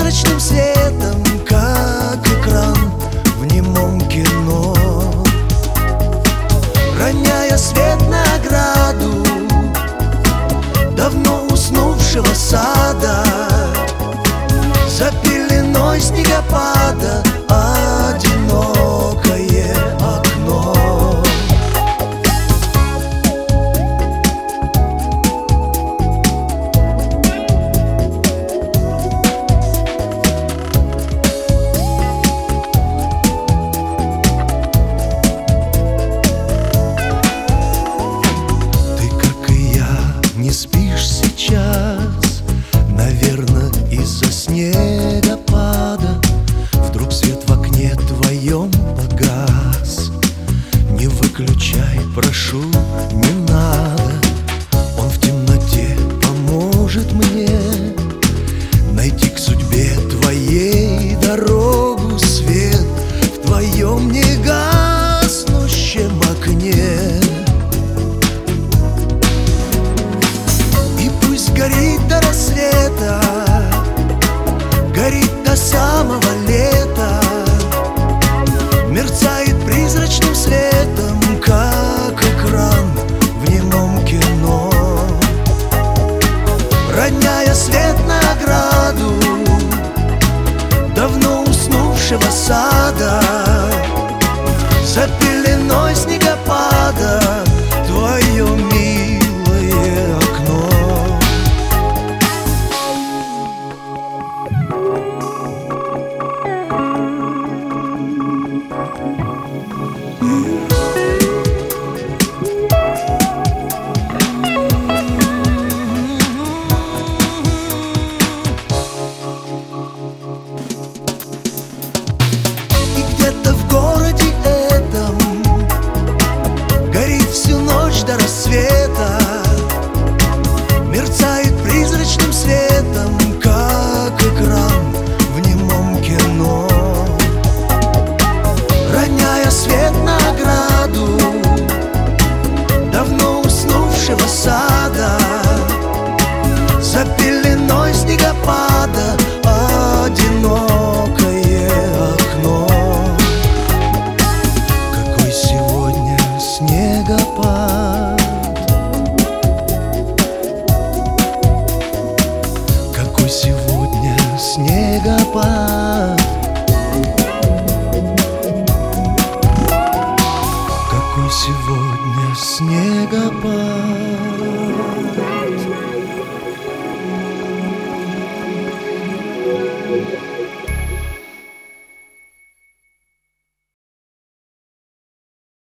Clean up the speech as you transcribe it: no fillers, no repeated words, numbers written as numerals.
призрачным светом, как экран в немом кино. Роняя свет на ограду давно уснувшего сада, за пеленой снегопада одинокое окно. Не спишь сейчас, наверное, из-за снегопада. Вдруг свет в окне твоем погас. Не выключай, прошу, не надо. Он в темноте поможет мне найти к судьбе твоей дорогу. Свет в твоем негаснущем окне. Горит до рассвета, горит до самого лета, мерцает призрачным светом, как экран в немом кино. Роняя свет на ограду давно уснувшего сада, за пеленой снегопада твое милое окно. И где-то в городе этом горит всю ночь до рассвета, мерцает призрачным светом, как экран в немом кино. Роняя свет на ограду давно уснувшего сада, за пеленой снегопада одинокое окно. Какой сегодня снегопад, какой сегодня снегопад, какой сегодня снегопад.